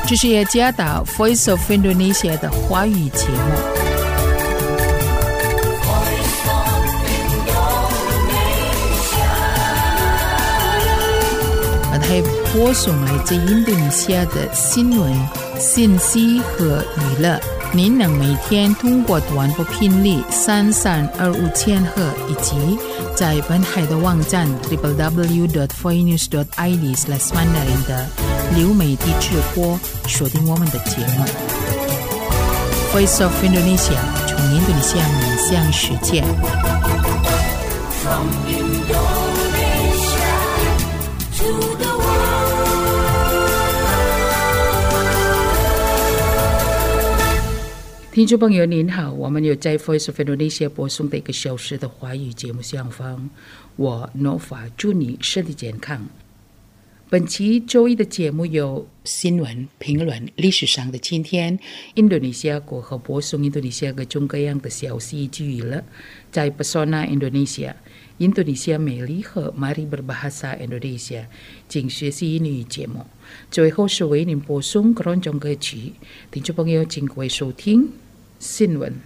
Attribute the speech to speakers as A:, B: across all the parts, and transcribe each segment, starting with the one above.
A: 这是雅加达 Voice of Indonesia 的华语节目。还播送来自印度尼西亚的新闻、信息和娱乐。您能每天通过短波频率3325千赫以及在本海的网站 www.voinews.id/mandarin 的流媒体直播收听我们的节目。Voice of Indonesia 从印度尼西亚面向世界。From Indonesia to the听众朋友您好，我们有在 Voice of Indonesia 播送的1个小时的华语节目上方，我 Nova 祝你身体健康。本期周一的节目有新闻、评论、历史上的今天、印度尼西亚国和播送印度尼西亚各种各样的消息以及娱乐，在 Pesona Indonesia、印度尼西亚美丽和 Mari Berbahasa Indonesia 请学习英语节目。最后是为您播送各种歌曲，听众朋友请各位收听新闻。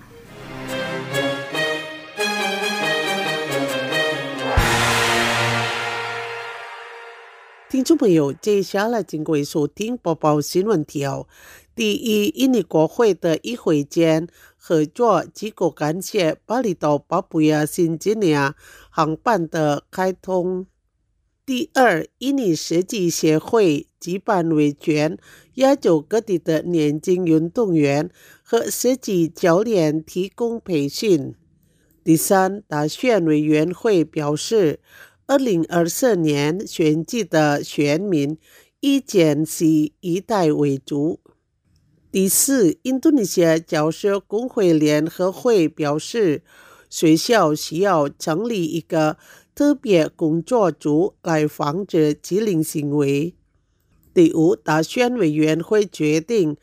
B: 听众朋友，接下来请各位收听播报新闻条。第一，印尼国会的议会间合作机构感谢巴厘岛巴布亚新几内亚航班的开通。第二，印尼设计协会举办为全亚洲各地的年轻运动员和设计教练提供培训。第三，大选委员会表示2024年选举的选民意见是以代为主。第四，印度尼西亚教师工会联合会表示，学校需要成立一个特别工作组来防止欺凌行为。第五，大选委员会决定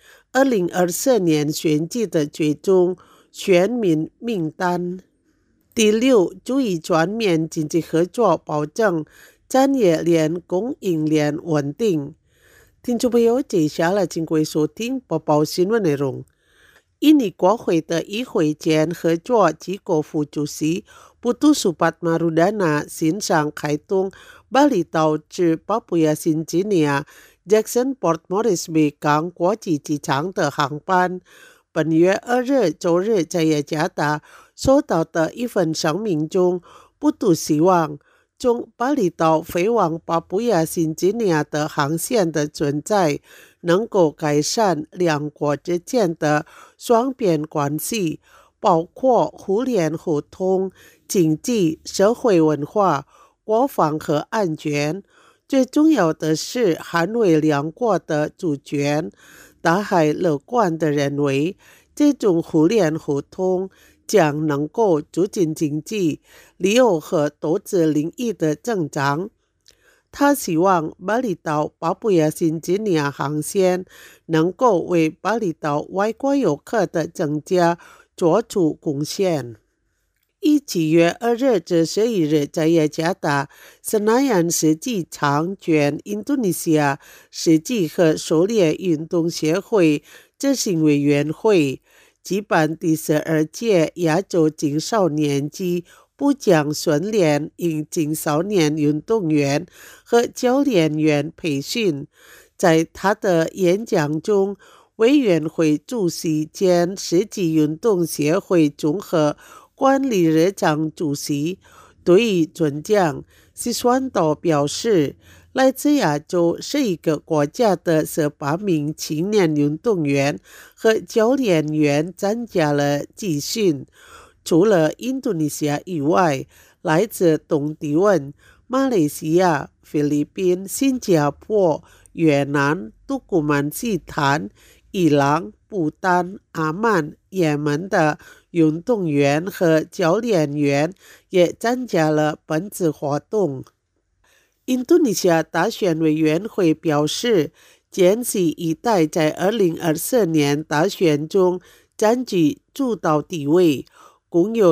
B: 2024年选举的最终选民名单。第六，注意全面经济合作，保证产业链供应链稳定。听众朋友，接下来请各位收听播报新闻内容。印尼国会的议会间合作机构副主席Putu Supatmarudana欣赏开通巴厘岛至巴布亚新几内亚 Jackson Port Moresby 港国际机场的航班。本月2日周日在雅加达收到的一份声明中，不独希望从巴厘岛飞往巴布亚新几内亚的航线的存在能够改善两国之间的双边关系，包括互联互通、经济、社会文化、国防和安全。最重要的是捍卫两国的主权。大海乐观地认为，这种互联互通将能够促进经济、旅游和投资领域的增长。他希望巴厘岛巴布亚新几内亚航线能够为巴厘岛外国游客的增加做出贡献。7月2日至11日在雅加达Senayan世纪场全印度尼西亚世纪和狩猎运动协会执行委员会举办第12届亚洲青少年及部长训练营青少年运动员和教练员培训。在他的演讲中，委员会主席兼世纪运动协会综合管理日常主席对于准将西酸岛表示，来自亚洲是一个国家的18名青年运动员和教练员参加了集训。除了印度尼西亚以外，来自东帝汶、马来西亚、菲律宾、新加坡、越南、土库曼斯坦、伊朗、不丹、阿曼、也门的运动员和教练员也参加了本次活动。印度尼西亚大选委员会表示，坚持一代在2024年大选中占据主导地位，共有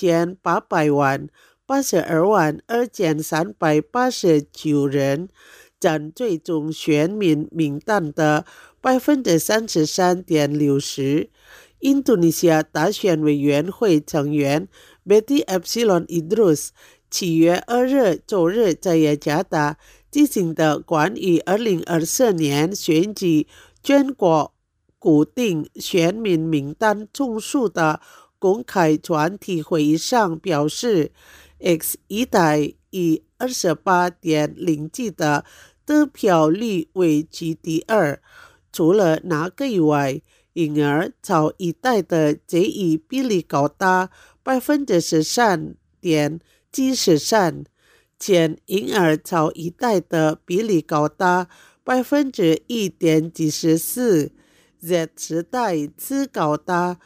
B: 6800万82万2389人，占最终选民名单的 33.60%。印度尼西亚大选委员会成员 Betty Epsilon Idrus 7月2日周日在雅加达进行的关于2024年选举全国固定选民名单总数的公开专题会议上表示 ，X 一代以28.0%的得票率位居第二。除了那个以外，因而朝一代的这一比例高达13.73%，前婴儿朝一代的比例高达1.94%， Z 时代只高达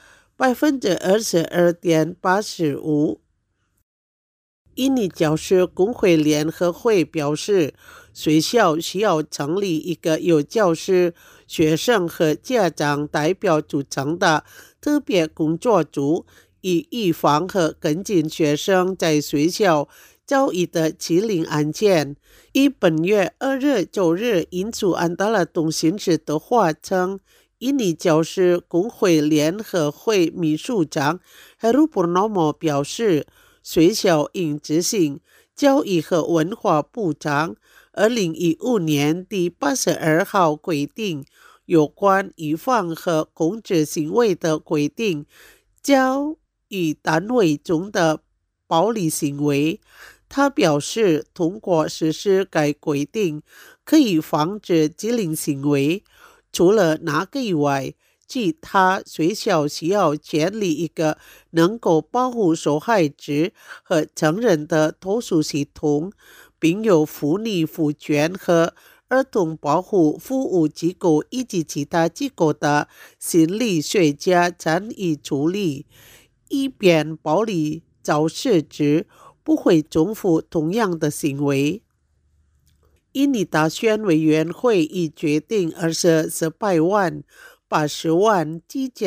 B: 22.85%。印尼教师工会联合会表示，学校需要成立一个由教师、学生和家长代表组成的特别工作组，以预防和跟进学生在学校遭遇的欺凌案件。以本月2日周日印度安达拉通讯社的话称，印尼教师工会联合会秘书长 Heru Purnomo 表示，学校应执行教育和文化部长2015年第82号规定，有关预防和控制行为的规定，教育单位中的暴力行为。他表示，通过实施该规定，可以防止欺凌行为。除了那个以外，即他学校需要建立一个能够保护受害者和成人的投诉系统，并由妇女福权和儿童保护服务机构以及其他机构的心理学家参与处理，以便暴力肇事者不会重复同样的行为。印尼大选委员会已决定18万80万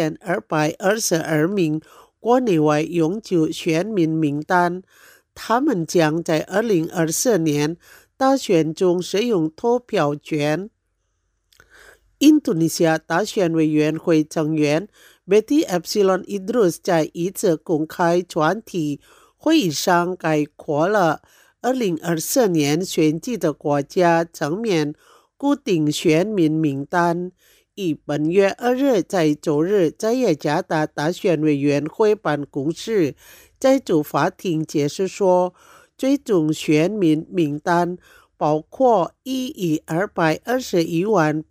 B: 7222名国内外永久选民名单，他们将在2024年大选中使用投票权。印度尼西亚大选委员会成员 Betty Epsilon Idrus 在一次公开专题会议上概括了2024年选举的国家层面固定选民名单。以本月2日在周日在雅加达大选委员会办公室在主法庭解释说，最终选民名单包括1亿221万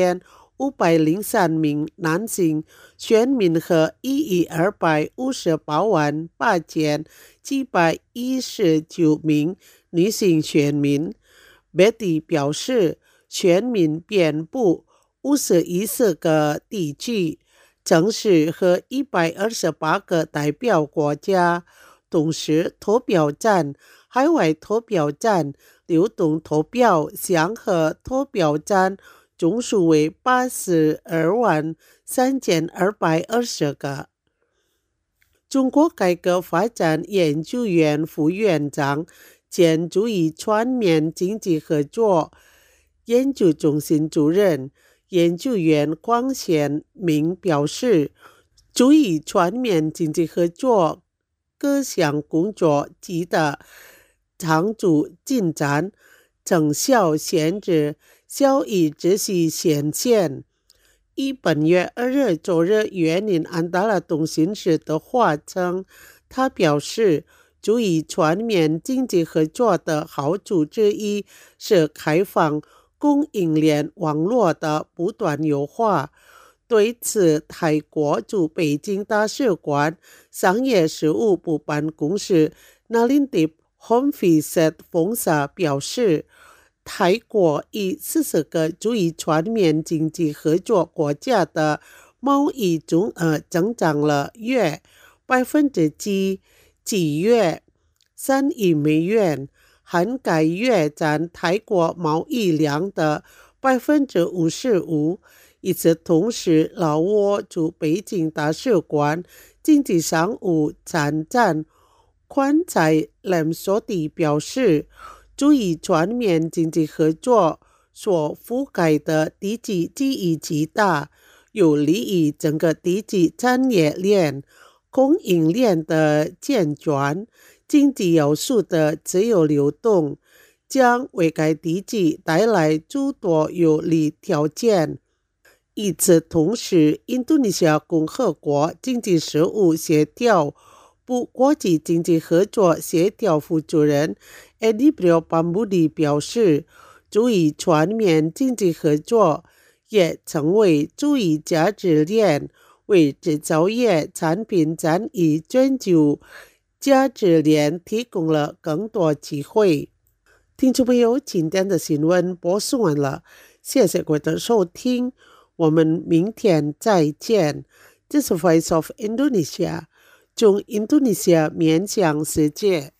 B: 8503名男性选民和1亿258万8719名女性选民。Betty 表示，选民遍布51个地区、城市和128个代表国家，同时投票站、海外投票站、流动投票箱和投票站总数为82万3220个。中国改革发展研究院副院长兼注意全面经济合作研究中心主任研究员光显明表示，注意全面经济合作各项工作取得长足进展，成效显著，效益持续显现。以本月2日周日援引安达拉通讯社的话称，他表示，注意全面经济合作的好处之一是开放供应链网络的不断优化。对此，泰国驻北京大使馆商业事务部办公室 Nalindip Homfiset Phongsa 表示，泰国与40个注意全面经济合作国家的贸易总额增长了约 7%， 即约3亿美元，涵盖约占泰国贸易量的 55%。与此同时，老挝驻北京大使馆经济商务参赞宽在 Lemsoti 表示，注意全面经济合作所覆盖的地级记忆极大，有利于整个地级产业链、供应链的健全，经济要素的自由流动，将为该地级带来诸多有利条件。与此同时，印度尼西亚共和国经济事务协调部国际经济合作协调负责人 Adibrio Pambudi 表示，注意全面经济合作也成为注意价值链，为制造业产品参与全球价值链提供了更多机会。听众朋友，今天的新闻播送完了，谢谢各位的收听，我们明天再见。这是 Voice of Indonesia， 从印度尼西亚面向世界。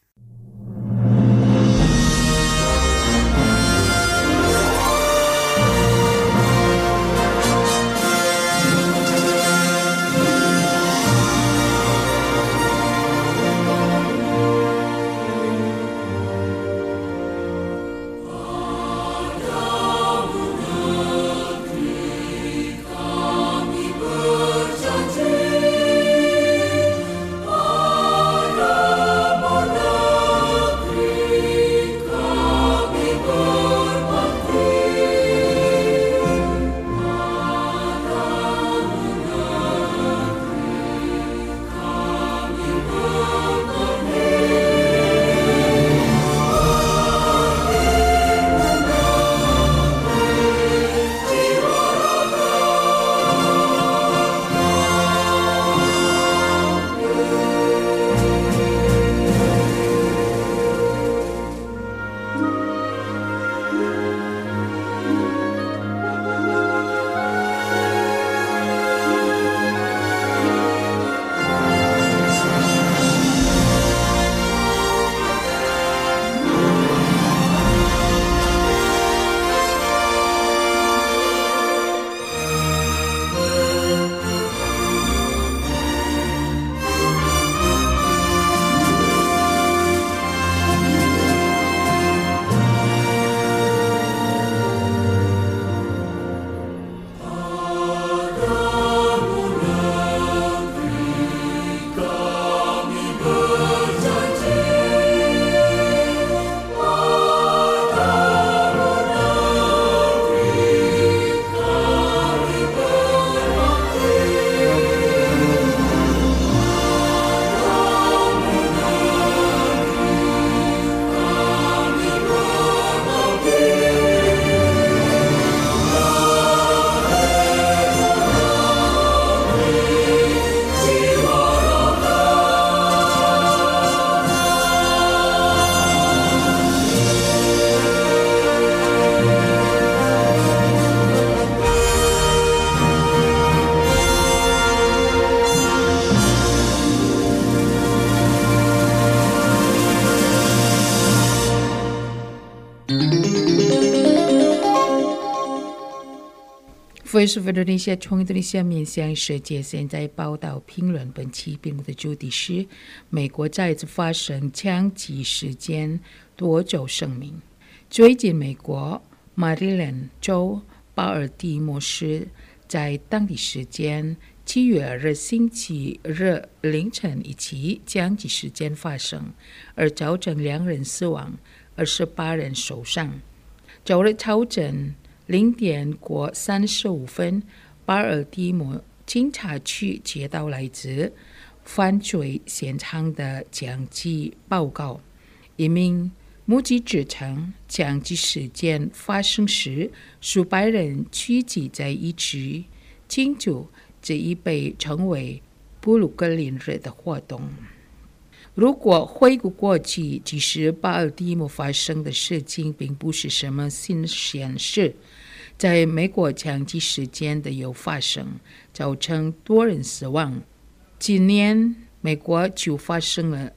A: Voice of Indonesia 从印度尼西亚面向世界，现在报道评论本期节目的主题是：美国再次发生枪击事件，夺走生命。最近，美国马里兰州巴尔的摩市在当地时间7月2日星期日凌晨一起枪击事件发生，而造成2人死亡，28人受伤。9日早晨0点过35分，巴尔的摩警察局接到来自犯罪现场的枪击报告。一名目击者称，枪击事件发生时，数百人聚集在一起庆祝这一被称为布鲁克林日的活动。如果回顾过去，其实巴尔的摩发生的事情并不是什么新鲜事。在美国枪击事件的有发生，造成多人死亡。今年美国就发生了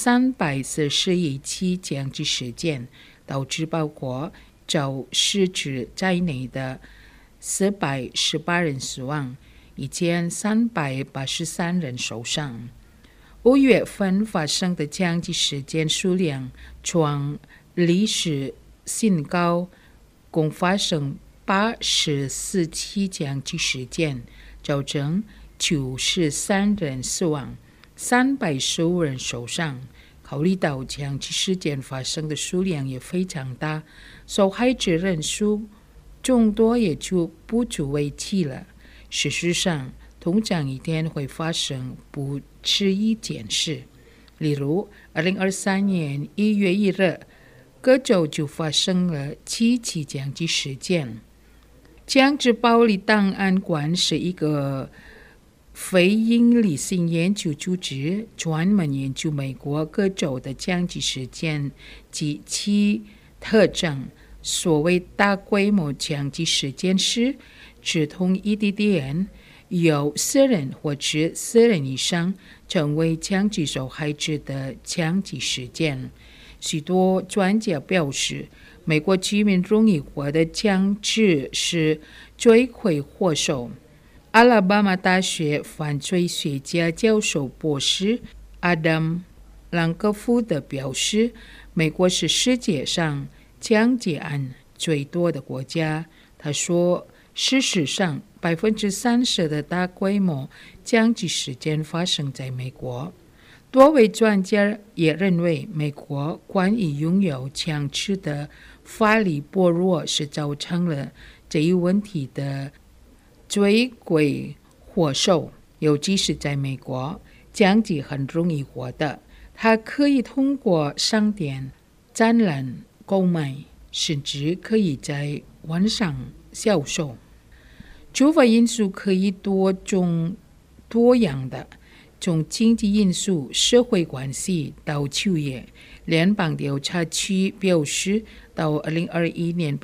A: 341起枪击事件，导致包括肇事者在内的418人死亡，1383人受伤。5月份发生的枪击事件数量创历史新高， 共发生84起枪击事件，造成93人死亡，315人受伤。考虑到枪击事件发生的数量也非常大，受害者人数众多也就不足为奇了。事实上，通常一天会发生不止一件事。例如2023年1月1日，各州就发生了7起枪击事件。枪支暴力档案馆是一个非营利性研究组织，专门研究美国各州的枪击事件及其特征。所谓大规模枪击事件是指同一地点有4人或者4人以上成为枪击受害者的枪击事件。许多专家表示，美国居民容易获得枪支是罪魁祸首。阿拉巴马大学犯罪学家教授博士阿当·朗格福德表示，美国是世界上枪击案最多的国家。他说，事实上30%的大规模枪击事件发生在美国。多位专家也认为，美国关于拥有枪支的法律薄弱是造成了这一问题的罪魁祸首。尤其是在美国，枪击很容易获得，它可以通过商店、展览购买，甚至可以在网上销售。触发因素可以多样的，从经济因素、社会关系到就业。联邦调查局表示，到2021年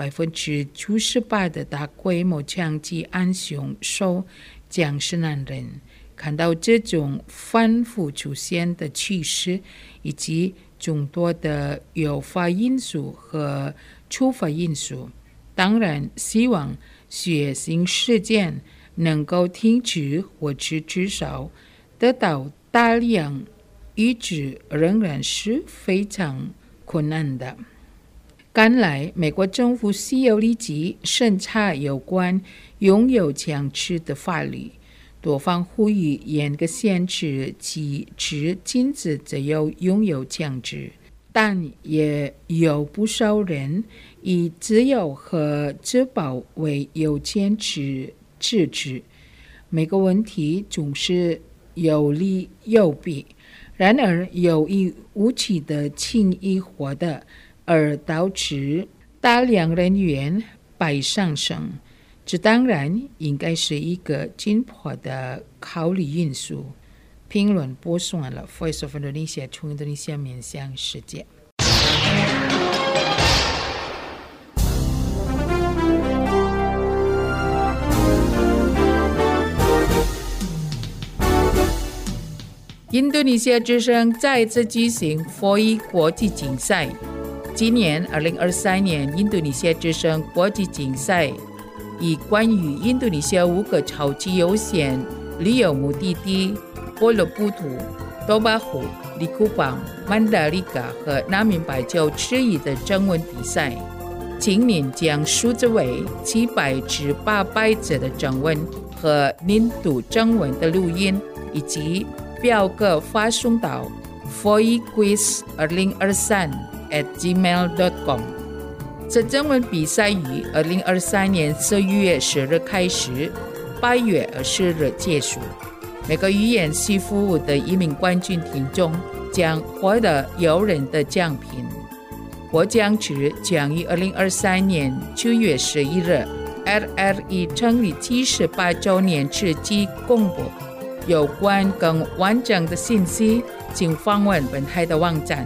A: ，98%的大规模枪击案凶手将是男人。看到这种反复出现的趋势，以及众多的诱发因素和触发因素，当然希望血腥事件能够停止，或者至少得到大量抑制，仍然是非常困难的。看来，美国政府需要立即审查有关拥有枪支的法律。多方呼吁严格限制其只禁止只有拥有枪支，但也有不少人以自由和自保为优先制止。每个问题总是有利有弊，然而由于武器的轻易获得而导致大量人员被上升，这当然应该是一个紧迫的考虑因素。评论播送完了 Voice of Indonesia 从印度尼西亚面向世界。印度尼西亚之声再次举行FOI国际竞赛。今年2023年印度尼西亚之声国际竞赛以关于印度尼西亚5个超级优先旅游目的地波罗布图、多巴湖、利库邦、曼达利嘎和南明白州之一的征文比赛。今年将数字为700至800则的征文和年度征文的录音以及表格发送到 foiquiz2023@gmail.com。 这征文比赛于2023年11月10日开始，8月20日结束。每个语言系服务的1名冠军听众将获得诱人的奖品。获奖者将于2023年9月11日 RRE 成立78周年之际公布。有关更完整的信息，请访问本台的网站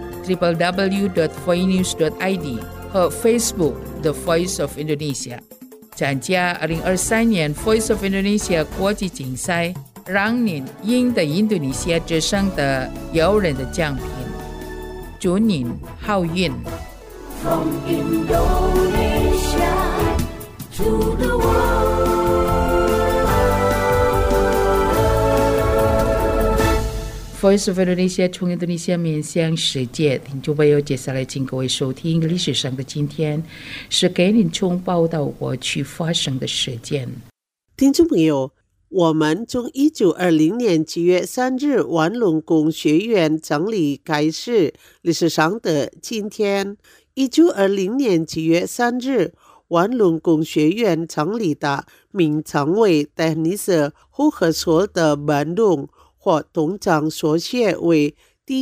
A: www.foinews.id 和 Facebook The Voice of Indonesia。 参加2023年 Voice of Indonesia 国际竞赛，让您赢得印度尼西亚之声的诱人的奖品。祝您好运。
C: From Indonesia to the world.
A: Voice of Indonesia 从印度尼西亚面向世界，听众朋友，接下来请各位收听历史上的今天，是给您从报道过去发生的事件。
B: 听众朋友，我们从1920年7月3日万隆工学院成立开始，历史上的今天。1920年7月3日，万隆工学院成立的，名称为 Teknik Hogeschool de Bandung， 或通常缩写为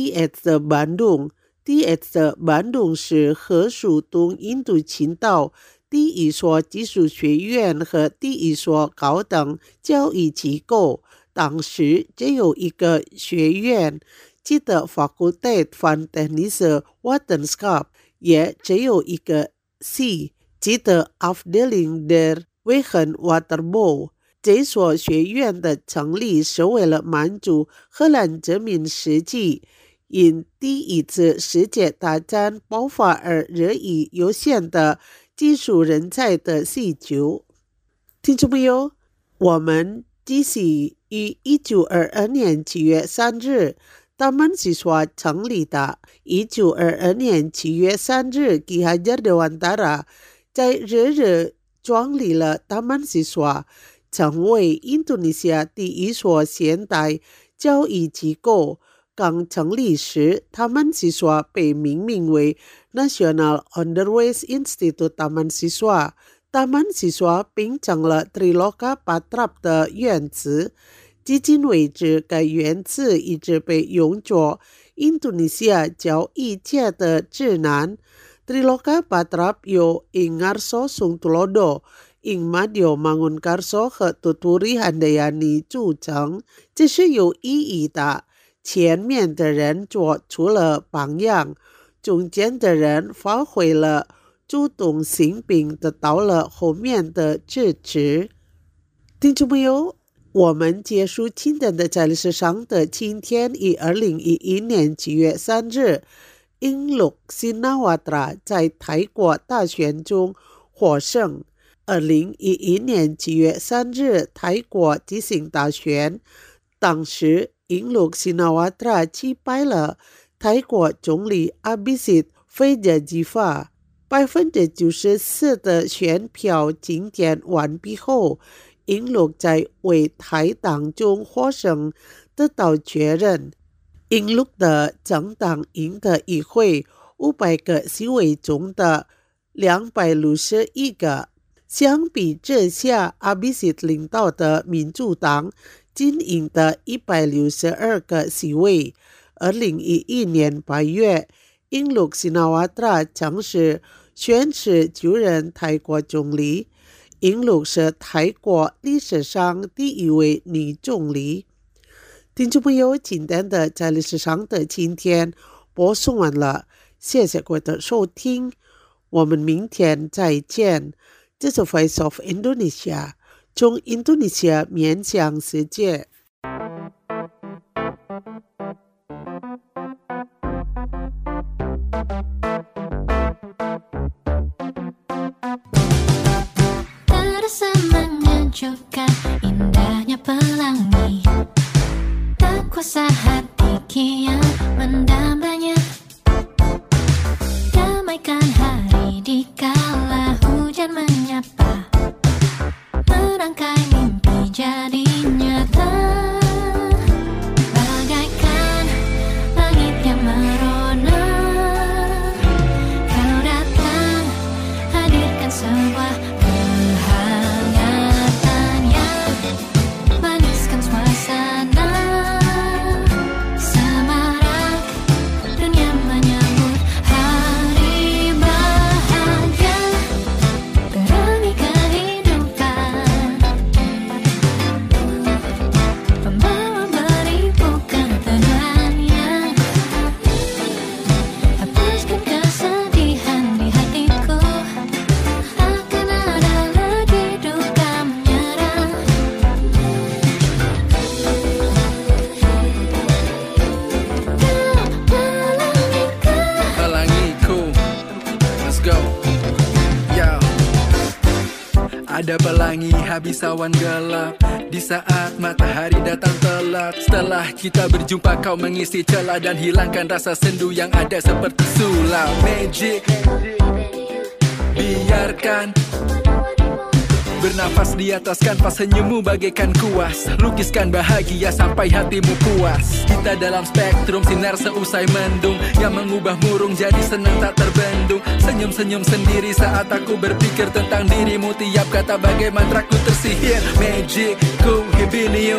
B: TH Bandung。 TH Bandung 是荷属东印度群岛第一所技术学院和第一所高等教育机构，当时只有一个学院，即的 Fakulteit van Technische Wetenschap， 也只有一个系，即的 Afdeling der Wegenwaterbouw。 这所学院的成立是为了满足荷兰殖民时期因第一次世界大战爆发而日益有限的技术人才的需求。听众朋友，我们继续于1922年7月3日Taman Siswa 成立的。1922年7月3日 Ki Hajar Dewantara 在日日创立了 Taman Siswa， 成为印度尼西亚第一所现代教育机构。刚成立时 Taman Siswa 被命名为 National Onderwijs Institute Taman Siswa。Taman Siswa 并成了 Triloka Patrap 的院子，至今为止该院子一直被用作印度尼西亚教育界的指南。 Triloka Patrap 由 Ingarso Sungtulodo、Ingmadio Mangunkarso 和 Tuturi Handayani 组成，这是有意义的。前面的人做出了榜样，中间的人发挥了主动性并得到了后面的支持。听众朋友，我们结束今天的在历史上的今天。于2011年7月3日 Ingluk Shinawatra 在泰国大选中获胜。2011年7月3日泰国举行大选，当时Ingluk Shinawatra 击败了泰国总理 Abhisit Vejjajiva。 94% 的选票竞选完毕后，Ingluk 在为泰党中获胜得到确认。Ingluk 的政党赢得议会500个席位中的261个，相比之下 Abhisit 领导的民主党仅赢得162个席位。2011年8月 Ingluk Shinawatra 正式宣誓就任泰国总理。Ingluk 是泰国历史上第一位女总理。听众朋友，今天的在历史上的今天播送完了，谢谢各位的收听，我们明天再见。这是 Voice of Indonesia， 从印度尼西亚面向世界。
C: Indahnya pelangi, tak kuasa hati kian mendambanya. Damaikan hari di kala hujan menyapa, merangkai mimpi jadi nyata.
D: ada pelangi habis awan gelap. Di saat matahari datang telat, setelah kita berjumpa kau mengisi celah dan hilangkan rasa sendu yang ada seperti sulap. Magic, biarkan bernafas di atas kanvas, senyummu bagaikan kuas. Lukiskan bahagia sampai hatimu puas. Kita dalam spektrum sinar seusai mendung yang mengubah murung jadi senang tak terbendung. Senyum-senyum sendiri saat aku berpikir tentang dirimu. Tiap kata bagai mantraku tersihir. Magic, ku hibiniu,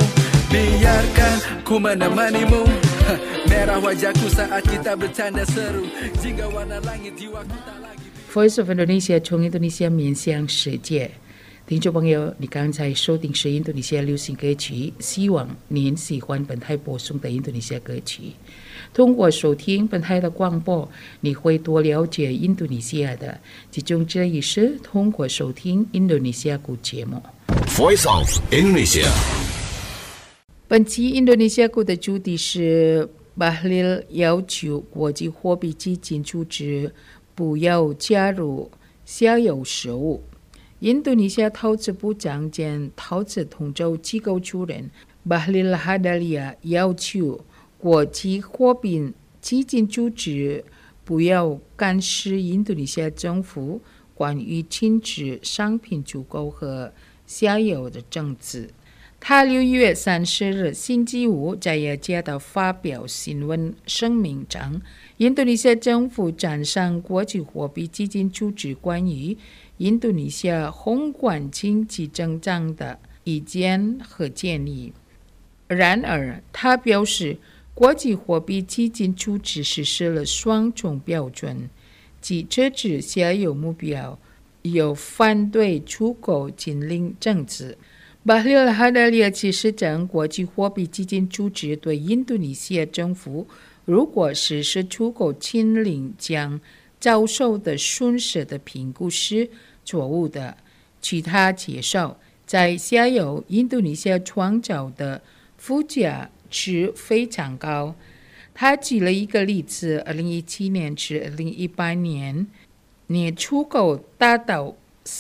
D: biarkan ku menemanimu. Merah wajahku saat kita bercanda seru. Jika warna langit jiwaku tak lagi.
A: Voice of Indonesia 从印度尼西亚面向世界。听众朋友，你刚才收听是印度尼西亚流行歌曲，希望您喜欢本台播送的印度尼西亚歌曲。通过收听本台的广播，你会多了解印度尼西亚的，其中之一是通过收听印度尼西亚鼓节目。
E: Voice of Indonesia。
A: 本期印度尼西亚鼓的主题是Bahlil 要求国际货币基金组织不要加入下游事务。印度尼西亚投资部长兼投资统筹机构主任 Bahlil Lahadalia 要求国际货币基金组织不要干涉印度尼西亚政府关于禁止商品出口和下游的政策。他6月30日星期五在雅加达发表新闻声明称，印度尼西亚政府赞赏国际货币基金组织关于印度尼西亚宏观经济增长的意见和建议。然而，他表示，国际货币基金组织实施了双重标准，即设置下游目标，又反对出口禁令政策。Bahlil Lahadalia 其实讲，国际货币基金组织对印度尼西亚政府如果实施出口禁令将遭受的损失的评估是错误的。据他介绍，在下游印度尼西亚创造的附加值非常高。他举了一个例子，2017年至2018年年出口达到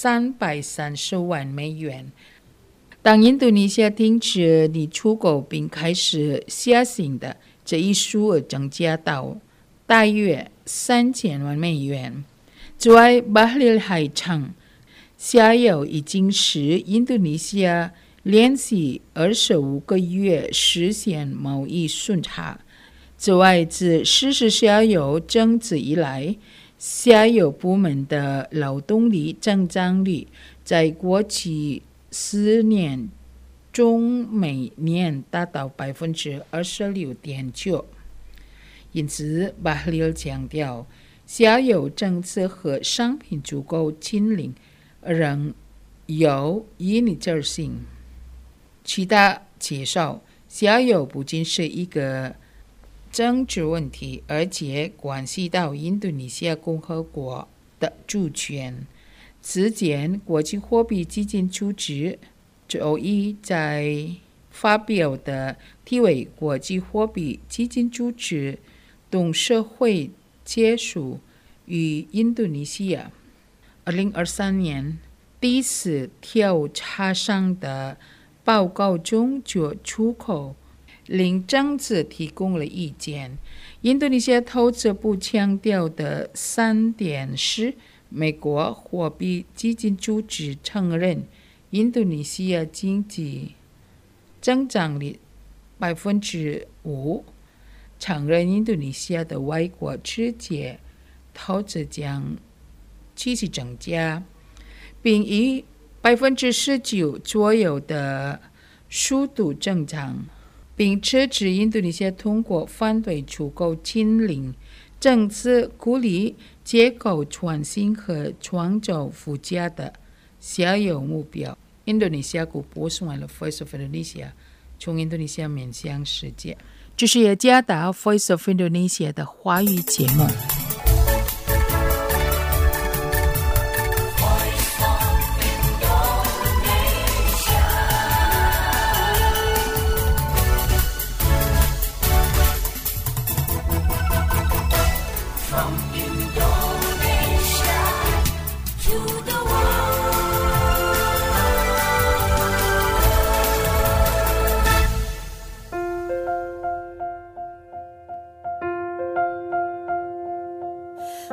A: 330万美元。当印度尼西亚停止拟出口并开始下行的，这一数额增加到大约3000万美元。此外，巴赫利还称，下游已经使印度尼西亚连续25个月实现贸易顺差。此外，自实施下游政策以来，下游部门的劳动力增长率在过去4年中每年达到 26.9%。 因此，巴赫利强调，下游政策和商品出口禁令仍有一致性。其他介绍，下游不仅是一个政治问题，而且关系到印度尼西亚共和国的主权。此前，国际货币基金组织周一在发表的题为《国际货币基金组织董事会结束与印度尼西亚2023年第4调查上的报告中就出口令政策提供了意见。印度尼西亚投资部强调的3点是：美国货币基金组织承认印度尼西亚经济增长率 5%， 承认印度尼西亚的外国直接投资将继续增加，并以 19% 左右的速度增长，并支持印度尼西亚通过反对出口禁令政策鼓励结构创新和创造附加的下游目标。印度尼西亚鼓播送完了 Voice of Indonesia， 从印度尼西亚面向世界。这是雅加达 Voice of Indonesia 的华语节目。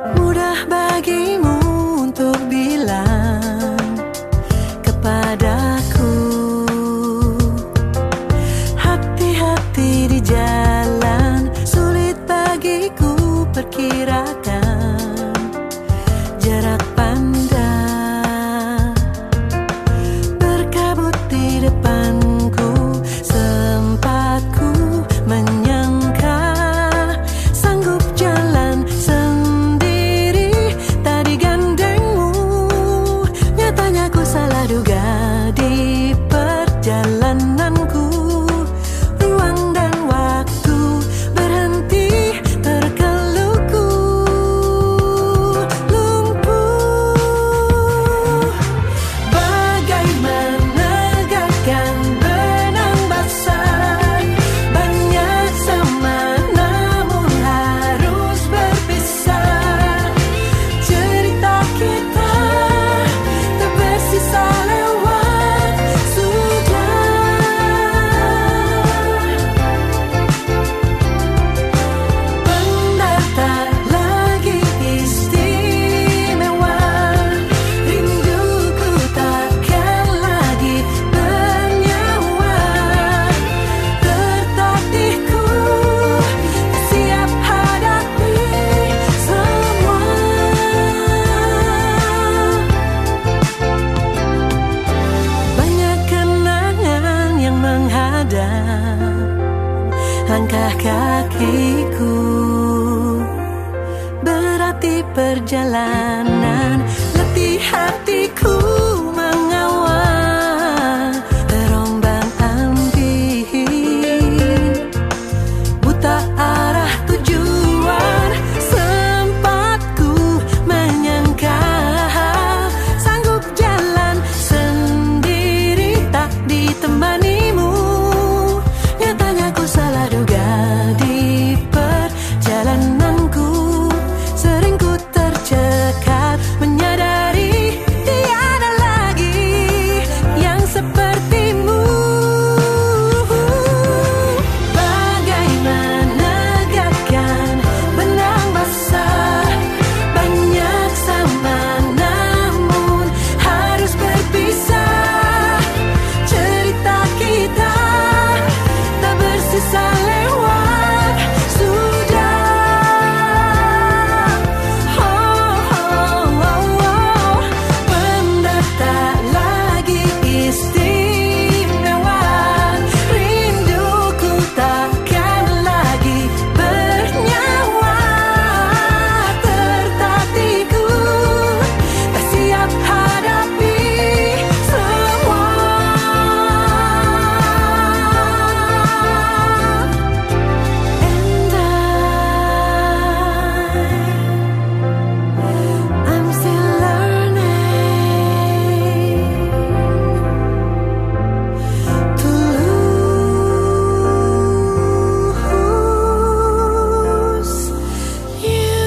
F: Mudah bagimu untuk bilang kepadaku, hati-hati di jalan, sulit bagiku perkirakan jarak pandang. Berkabut di depanku, sempat ku menyangka sanggup jalan sendiri, tak digandengmu. Nyatanya ku salah duga di perjalananku. Ruang dan waktu berhenti, terkeluku lumpuh. Bagai menegakkan benang basah, banyak sama namun harus berpisah. Cerita kita tak bersisa lewat sudah. Benar tak lagi istimewa, rinduku takkan lagi bernyawa. Tertatihku siap hadapi semua. Banyak kenangan yang menghadang langkah kakiku, berarti perjalanan, letih hatiku mengawal terombang-ambing, buta arah tujuan. Sempat ku menyangka sanggup jalan sendiri, tak ditemanimu. Nyatanya ku salah duga di perjalananku. Sering ku tercekat, menyadari tiada lagi yang sepertimu. Bagai menegakkan benang basah, banyak sama namun harus berpisah. Cerita kita tak bersisa lewat sudah. Benar tak lagi istimewa, rinduku takkan lagi bernyawa. Tertatihku tak siap hadapi semua. And I'm still learning to lose you.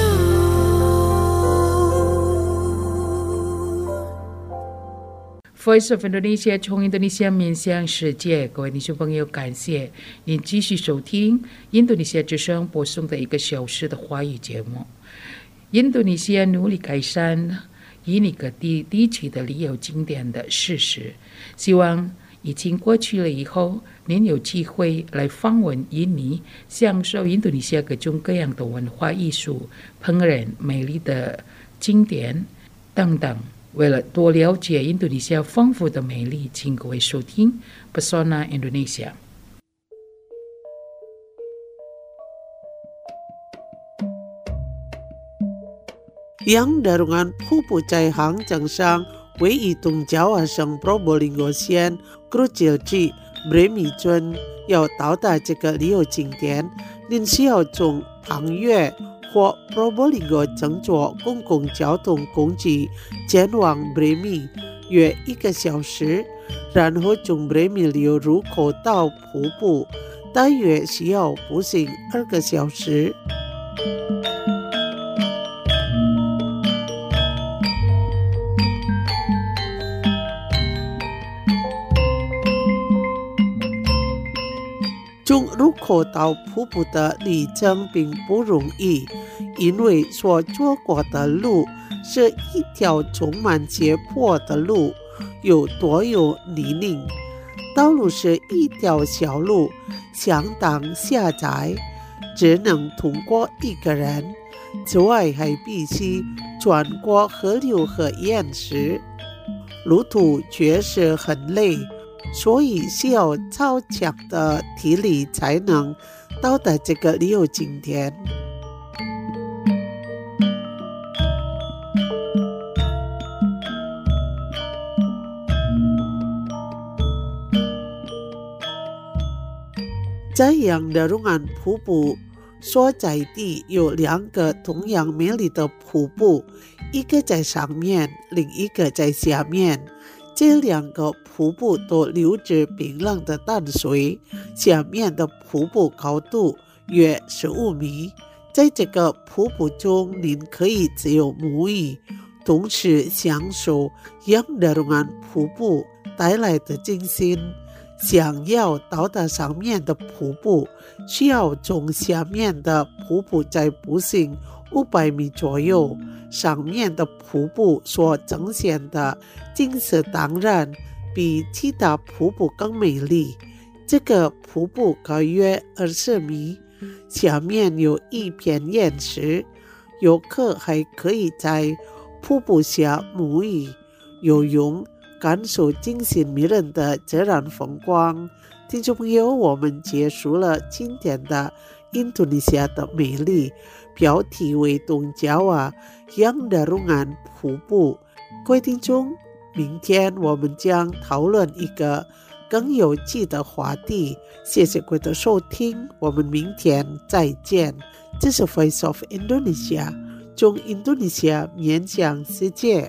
A: Voice of Indonesia 从 Indonesia 面向世界，各位听众朋友，感谢您继续收听印度尼西亚之声播送的1个小时的华语节目。印度尼西亚努力改善印尼各地区的旅游景点的事实，希望疫情过去了以后，您有机会来访问印尼，享受印度尼西亚各种各样的文化艺术、烹饪、美丽的景点等等。为了多了解印度尼西亚丰富的美丽，请各位收听 Pesona Indonesia。
B: Yang darungan Pupu Cai Hang Jangsang Wei Tung Jawa Seng Probolinggo Sian Krucil Ji Bremi Chun 要到达这个旅游景点，您需要从唐越或 Probolinggo 乘坐公共交通工具前往 Bremi 约1个小时，然后从 Bremi 流入口到瀑布，大约需要步行2个小时。从入口口到瀑布的里程并不容易，因为所走过的路是一条充满斜坡的路，有多有泥泞。道路是一条小路，相当狭窄，只能通过一个人。此外还必须穿过河流和岩石，路途确实很累，所以需要超强的体力才能到达这个旅游景点。在杨德荣岸瀑布所在地有2个同样美丽的瀑布，一个在上面，另一个在下面。这2个瀑布都流着冰冷的淡水，下面的瀑布高度约15米。在这个瀑布中，您可以自由沐浴，同时享受杨德荣岸瀑布带来的惊心。想要到达上面的瀑布，需要从下面的瀑布再步行500米左右。上面的瀑布所呈现的景色当然比其他瀑布更美丽。这个瀑布高约20米，下面有一片岩石，游客还可以在瀑布下沐浴、游泳，感受惊心迷人的自然风光。听众朋友，我们结束了今天的印度尼西亚的美丽，标题为东Jawa杨德荣岸瀑布。各位听众，明天我们将讨论一个更有趣的话题。谢谢各位的收听，我们明天再见。这是 Voice of Indonesia， 从印度尼西亚面向世界。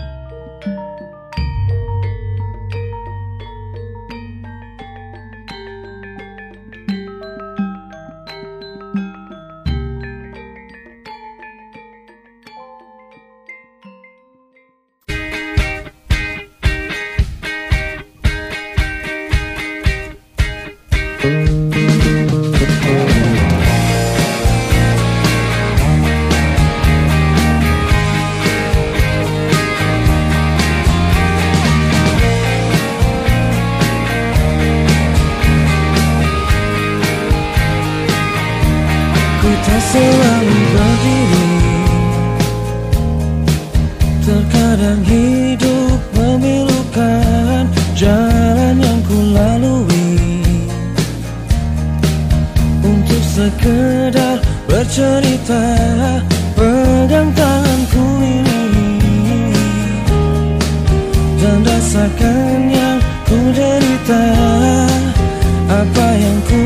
G: Selalu berdiri, terkadang hidup memilukan jalan yang ku lalui, untuk sekedar bercerita pegang tanganku ini dan rasakan yang ku derita, apa yang ku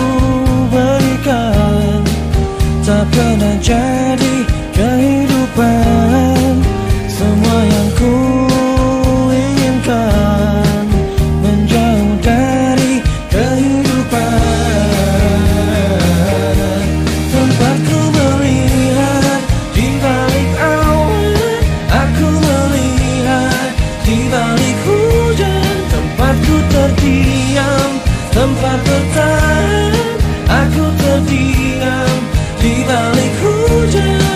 G: berikan tak pernah jadi kehidupan. Semua yang ku inginkan menjauh dari kehidupan. Tempat ku melihat di balik awan, aku melihat di balik hujan. Tempat ku terdiam, tempat bertahan, aku terdiam di balik hujan.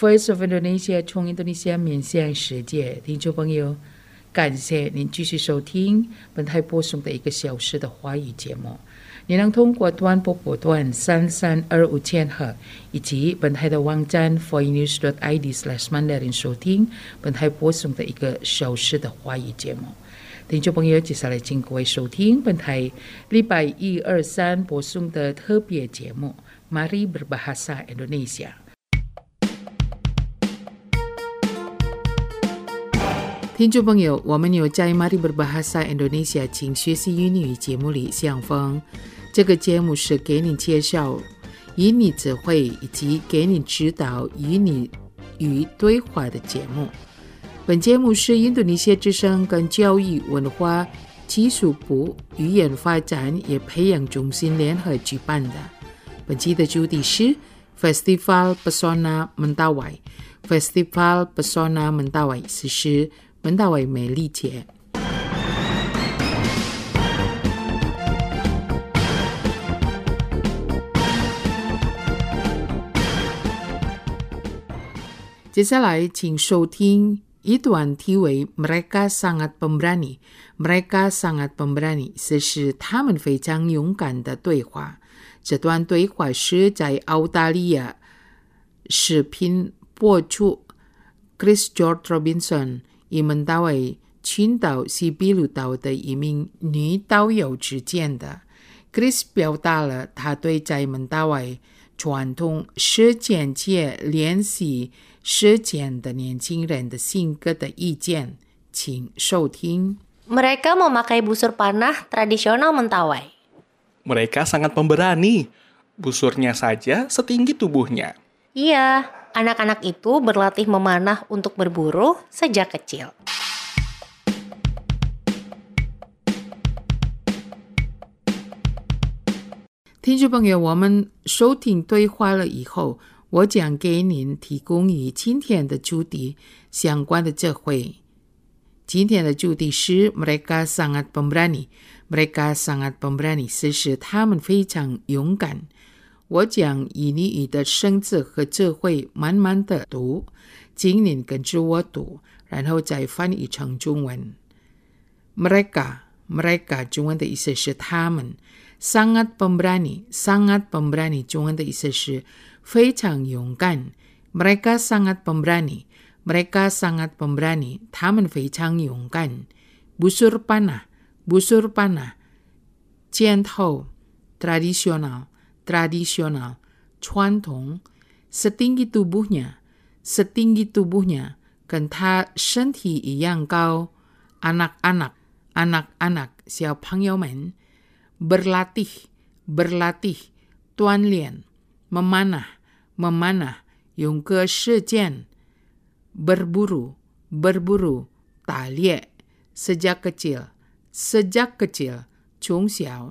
A: Voice of Indonesia 从印度尼西亚面向世界，听众朋友，感谢您继续收听本台播送的1个小时的华语节目。你能通过短波波段3325千赫以及本台的网站 voinews.id/mandarin 收听本台播送的1个小时的华语节目。听众朋友，接下来请各位收听本台礼拜1、2、3播送的特别节目 Mari Berbahasa Indonesia。听众朋友，我们有在 Mari Berbahasa Indonesia 请学习英语节目里相逢。这个节目是给你介绍英语词汇以及给你指导英语对话的节目。本节目是印度尼西亚之声跟教育文化技术部语言发展与培养中心联合举办的。本期的主题是 Festival Pesona Mentawai。 Festival Pesona Mentawai 是Mentawai 美丽节。接下来请收听一段题为 Mereka sangat pemberani。 Mereka sangat pemberani 是他们非常勇敢的对话。这段对话是在澳大利亚视频播出 Chris George Robinson 与Mentawai群岛西比鲁岛的一名女导游之间的。 Chris 表达了他对在Mentawai传统实践界练习实践的年轻人的性格的意见，请收听。
H: Mereka memakai busur panah tradisional Mentawai.
I: Mereka sangat pemberani. Busurnya saja setinggi tubuhnya.
H: Iya, anak-anak itu berlatih memanah untuk berburu sejak kecil.
A: 听众朋友，我们收听对话了以后，我将给您提供与今天的主题相关的智慧。今天的主题是 Mereka sangat pemberani。 Mereka sangat pemberani 是他们非常勇敢。我将以你语的生字和智慧慢慢的读，请您跟着我读，然后再翻译成中文。 Mereka 中文的意思是他们。 Sangat pemberani 中文的意思是非常勇敢。 Mereka sangat pemberani 他们非常勇敢。 Busur panah 箭头 tradisional 传统。 Setinggi tubuhnya 跟他身体一样高。 anak-anak 小朋友们。 berlatih 锻炼。 memanah 用个实践。 berburu 打猎。 sejak kecil 从小。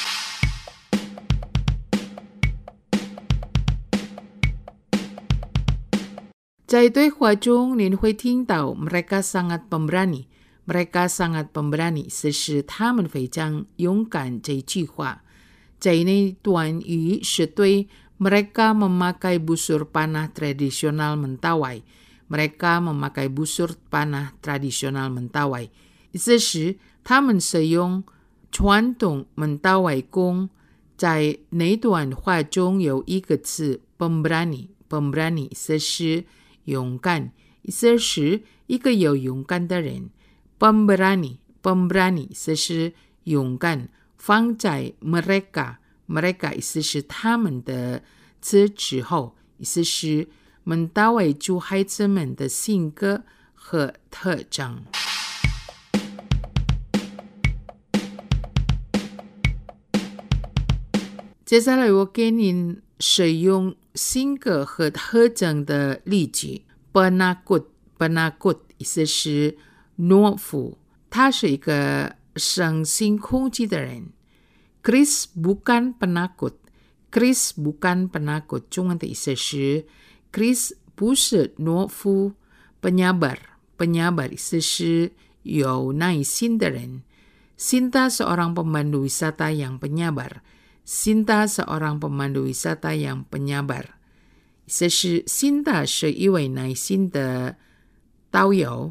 A: 在对话中您会听到 Mereka sangat pemberani。 Mereka sangat pemberani 是他们非常勇敢这句话。在那段语是对 Mereka memakai busur panah tradisional Mentawai。 Mereka memakai busur panah tradisional Mentawai 意思是他们使用传统 Mentawai 弓。在那段话中有一个词 pemberani 意思是勇敢，意思是一个有勇敢的人。pemberani 意思是勇敢，放在 mereka 意思是他们的词之后，意思是Mentawai族孩子们的性格和特征。接下来我给您使用性格和特征的例句。 penakut 意思是懦夫，他是一个生性恐惧的人。 Chris bukan penakut 中文的意思是 Chris 不是懦夫。 penyabar 意思是有耐心的人。 Sinta seorang pemandu wisata yang penyabar 这是新的是一位男性的导游。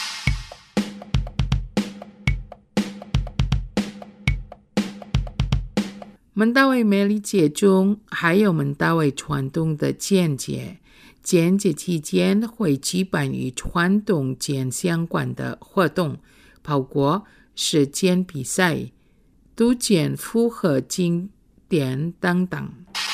A: 门大卫美丽节中还有门大卫传统的剪节，剪节期间会举办与传统剪相关的活动，包括射箭比赛、读剪符合经典等等。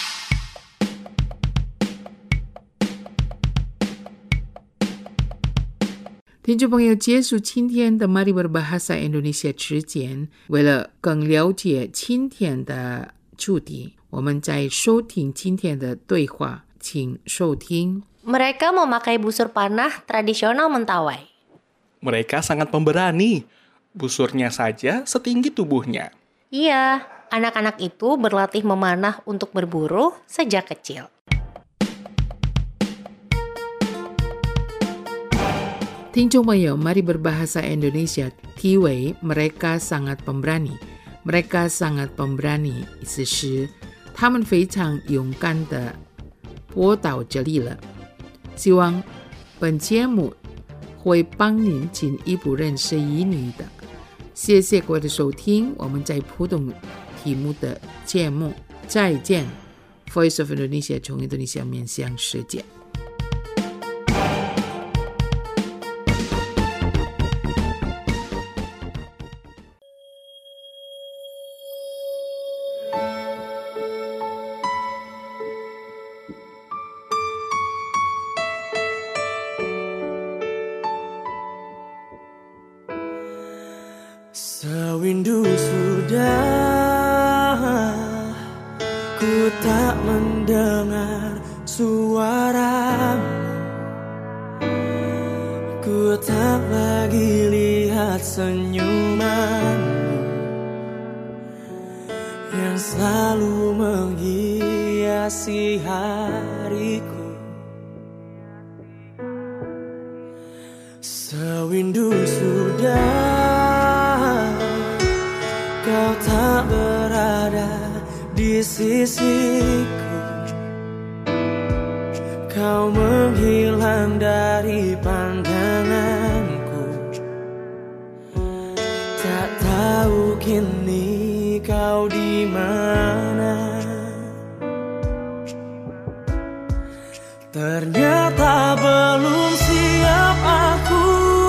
A: 听众朋友，结束今天的 Mari Berbahasa Indonesia 之前，为了更了解今天的主题，我们再收听今天的对话，请收听。
H: Mereka memakai busur panah tradisional Mentawai.
I: Mereka sangat pemberani. Busurnya saja setinggi tubuhnya.
H: Iya, anak-anak itu berlatih memanah untuk berburu sejak kecil.
A: Mari berbahasa Indonesia. 题为 mereka sangat pemberani. Mereka sangat pemberani 意思是他们非常勇敢地播到这里了。希望本节目会帮您进一步认识印尼的。谢谢各位的收听，我们在普通题目的节目再见。Voice of Indonesia 从印度尼西亚面向世界。
G: Sewindu sudah ku tak mendengar suaramu, ku tak lagi lihat senyumanmu yang selalu menghiasi hariku. Sewindu sudah kau tak berada di sisiku, kau menghilang dari pandanganku. Tak tahu kini kau di mana. Ternyata belum siap aku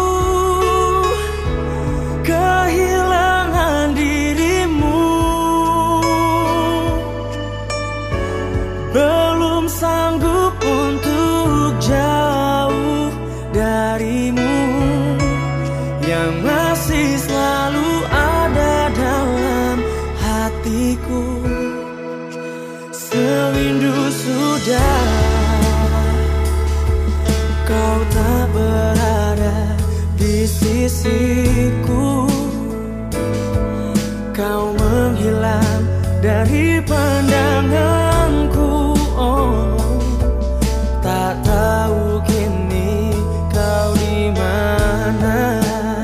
G: kehilangan dirimu, belum sanggup untuk jauh darimu yang masih selalu ada dalam hatiku. Sewindu sudah kau tak berada di sisiku, kau menghilang dari pandanganku. Oh, tak tahu kini kau di mana.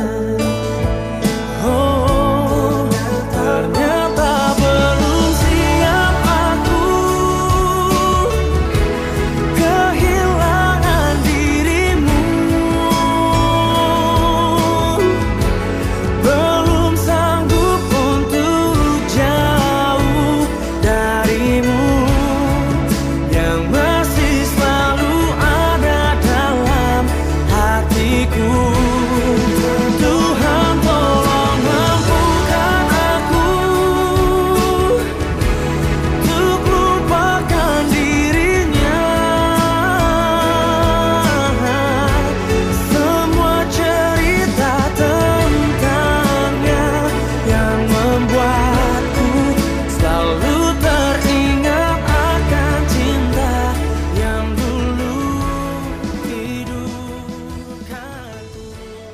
G: Oh, ternyata belum siap aku kehilangan dirimu, belum sanggup untuk jauh darimu yang masih selalu ada dalam hatiku. Tuhan tolong mampukan aku untuk lupakan dirinya, semua cerita tentangnya yang membuatku selalu teringat akan cinta yang dulu hidupkanku.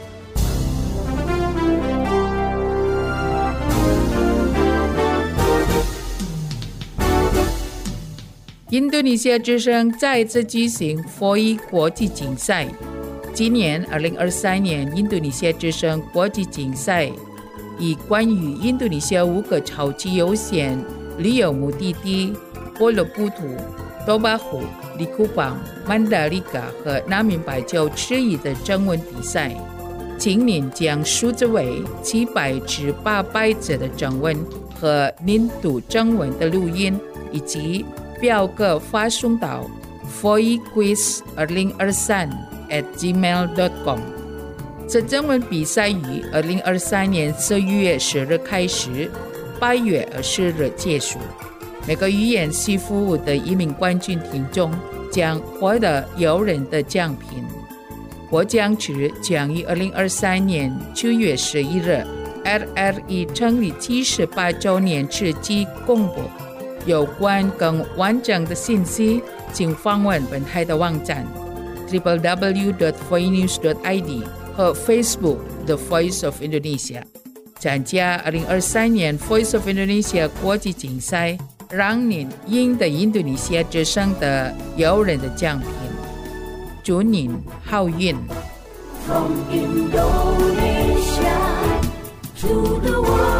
A: 印度尼西亚之声再次举行佛语国际竞赛。今年2023年印度尼西亚之声国际竞赛以关于印度尼西亚5个超级优先旅游目的地波罗布图、 多巴湖、利库邦、曼达利嘎和南明白州之一的征文比赛。请您将数字为700至800字的征文和您读征文的录音以及表格发送到 foiquiz2023@gmail.com。这征文比赛于2023年11月10日开始，8月20日结束。每个语言系服务的1名冠军听众将获得诱人的奖品。获奖者将于2023年9月11日 RRE 成立78周年之际公布。有关更完整的信息，请访问本台的网站 www.foinews.id 和 Facebook The Voice of Indonesia。参加2023年 Voice of Indonesia 国际竞赛，让您赢得印度尼西亚之声的诱人的奖品。祝您好运。
F: From Indonesia to the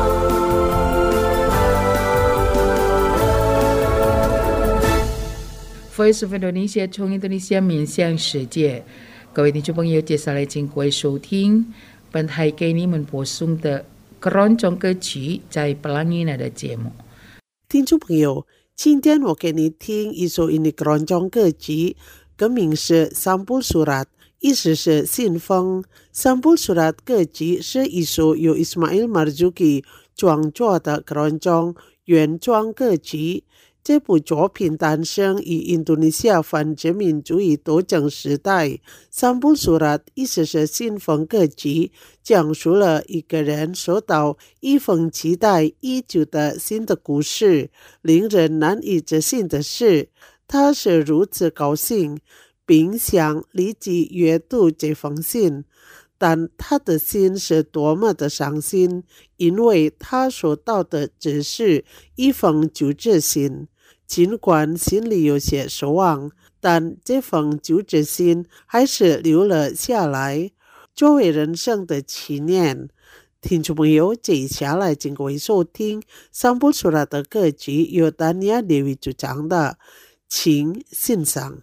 F: world.
A: Voice of Indonesia 从印度尼西亚面向世界。各位听众朋友，接下来请各位收听本台给你们播送的keroncong歌曲在Pelangi Nada节目。
B: 听众朋友，今天我给你听一首印尼keroncong歌曲，歌名是 Sampul Surat， 意思是信封。Sampul Surat 歌曲是一首由 Ismail Marzuki 创作的keroncong原创歌曲。这部作品诞生于印度尼西亚反殖民主义斗争时代。Sampul Surat 意思是信封歌曲，讲述了一个人收到一封期待已久的信的故事。令人难以置信的是，他是如此高兴，并想立即阅读这封信。但他的心是多么的伤心，因为他收到的只是一封救治信。尽管心里有些失望，但这封救治信还是留了下来，作为人生的纪念。听众朋友，接下来请各位收听Sampul Surat的歌曲，由丹尼亚列维主唱的，请欣赏。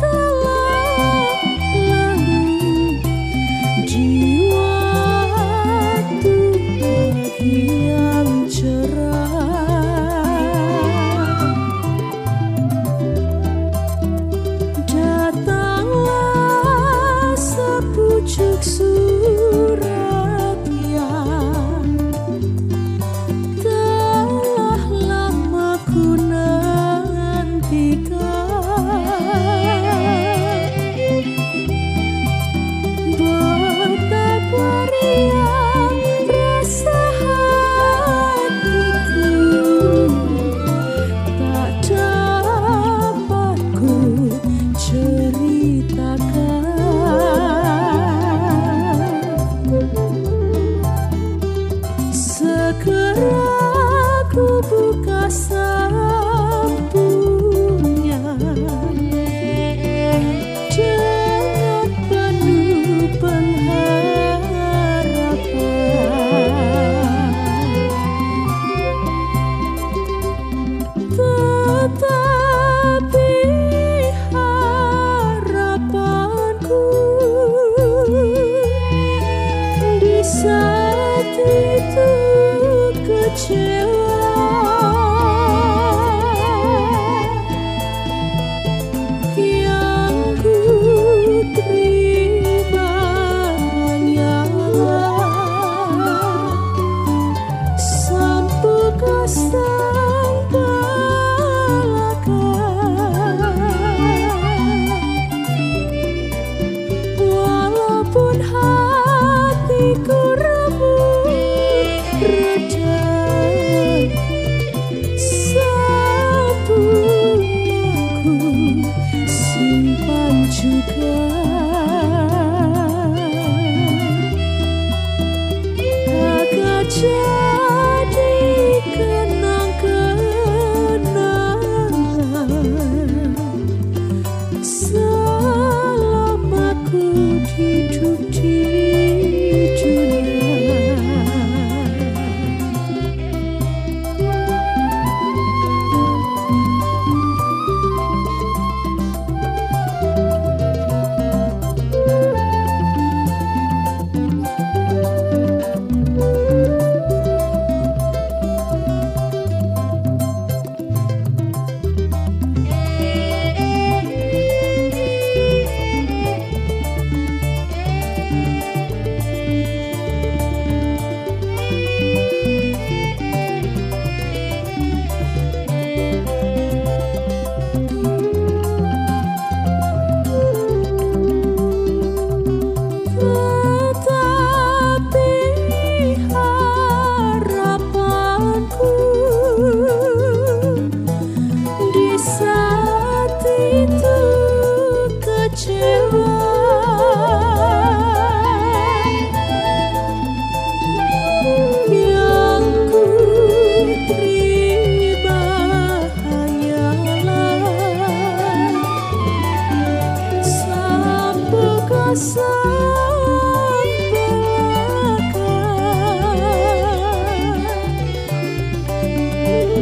F: Jiwa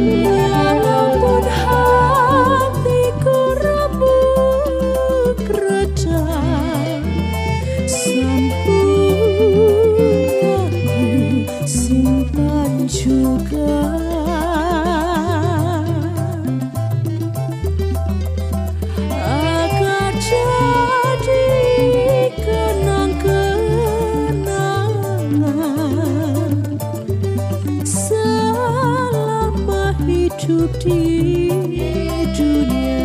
F: Walaupun hatiku remuk reda, sempurnaku simpan juga. Agar jadi kenang-kenangan selama hidup di dunia.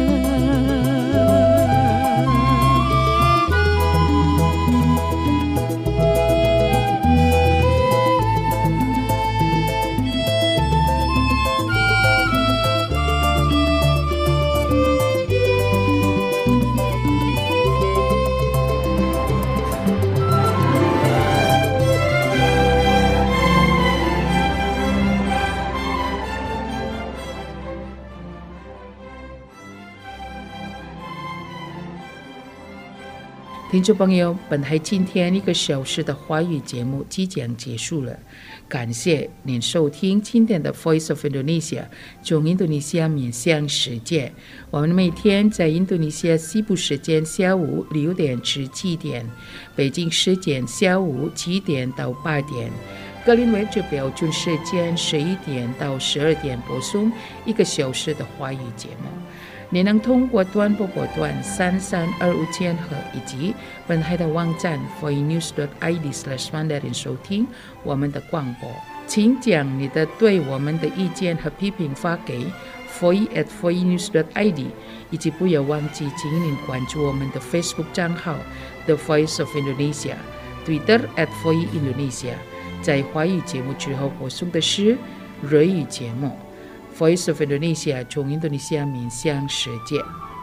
A: 听众朋友，本台今天1个小时的华语节目即将结束了，感谢您收听今天的 Voice of Indonesia 从印度尼西亚面向世界。我们每天在印度尼西亚西部时间下午6点至7点，北京时间下午7点到8点。格林威治标准时间11点到12点播送1个小时的华语节目。你能通过短波波段3325千赫以及本台的网站 voinews.id/mandarin 收听我们的广播。请将你的对我们的意见和批评发给 voice@voinews.id， 以及不要忘记请您关注我们的 Facebook 账号 The Voice of Indonesia， Twitter @voiindonesia。在华语节目之后播送的是瑞语节目。Voice of Indonesia 从印度尼西亚面向世界。